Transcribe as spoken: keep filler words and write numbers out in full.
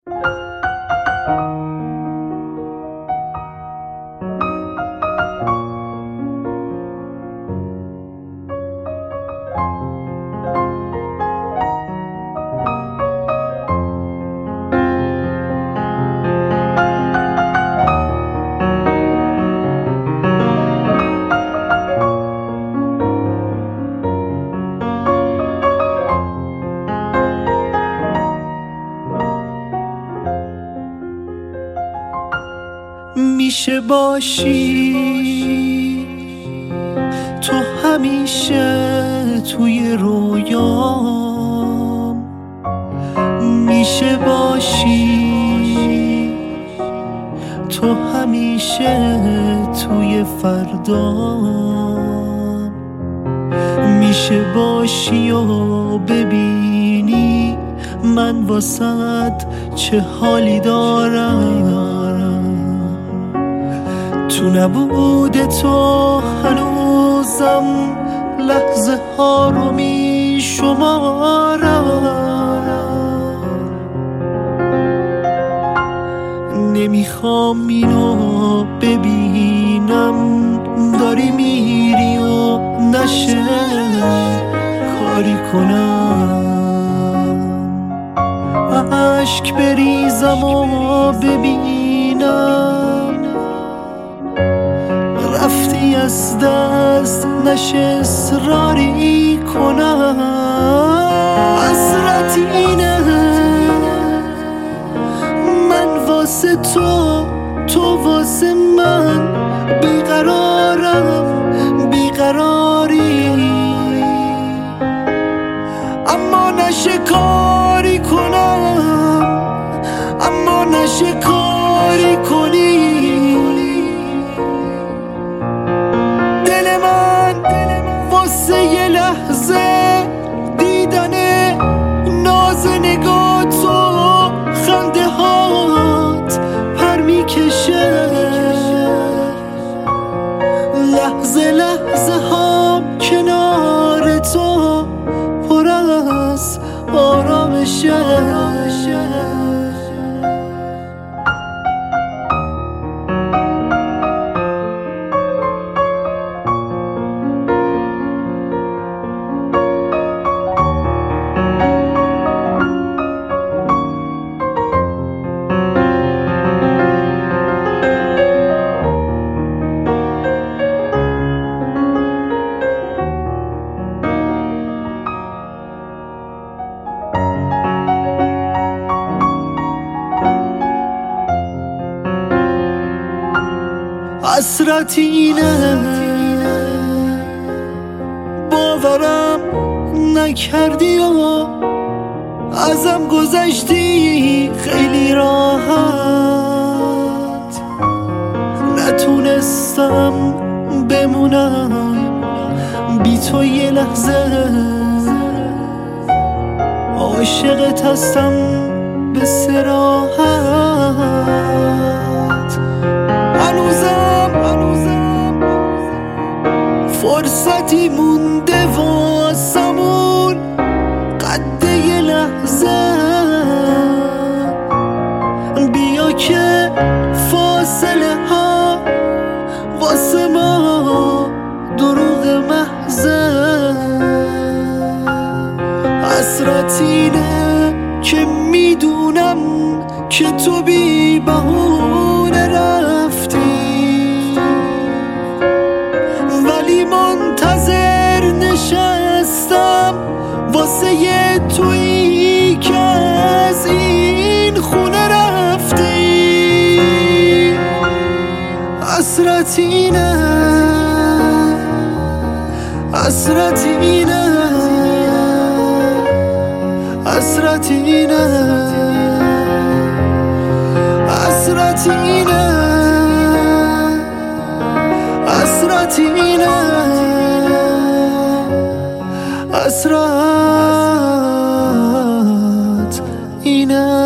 میشه باشی تو همیشه توی رویام، میشه باشی تو همیشه توی فردام، میشه باشی و ببینی من واسد چه حالی دارم. تو نبود تو هنوزم لحظه ها رو می شمارم، نمیخوام اینو ببینم داری میری و نشه کاری کنم، عشق بریزم و ببینم رفتی از دست نشه اصراری کنم. حسرت اینه من واسه تو، تو واسه من، بیقرارم بیقراری، اما نشه کاری کنم، اما نشه کاری کنی. واسه یه لحظه دیدن ناز نگات و خنده هات پر میکشه، لحظه لحظه ها کنار تو پر از آرامشه. حسرت اینه باورم نکردی و ازم گذشتی خیلی راحت، نتونستم بمونم بی تو یه لحظه، عاشقت هستم به صراحت، هنوزم هنوزم فرصتی مونده واسمون قد یه لحظه، بیا که فاصله ها واسه ما دروغ محضه. حسرت اینه که میدونم که تو بی بهونه رفتی، ولی منتظر نشستم واسه یه تویی که از این خونه رفتی. حسرت اینه حسرت اینه حسرت اینه حسرت اینه حسرت اینه حسرت اینه.